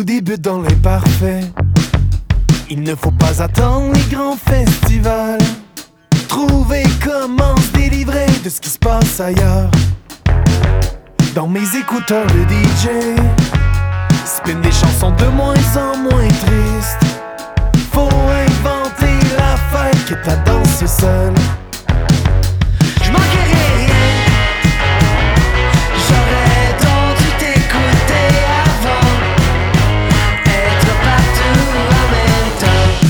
débute dans l'imparfait. Il ne faut pas attendre les grands festivals. Trouver comment se délivrer de ce qui se passe ailleurs. Dans mes écouteurs, le DJ spin des chansons de moins en moins tristes. Faut inventer la fête que ta danse seule. Je manquerai rien. J'aurais donc dû t'écouter avant. Être partout en même temps.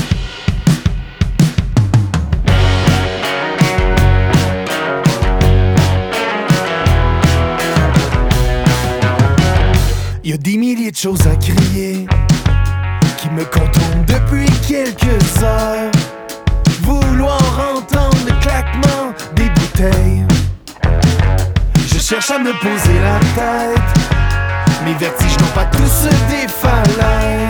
Y a des milliers de choses à crier qui me contournent depuis quelques heures. Vouloir entendre le claquement des bouteilles. Je cherche à me poser la tête. Mes vertiges n'ont pas tous des falaises.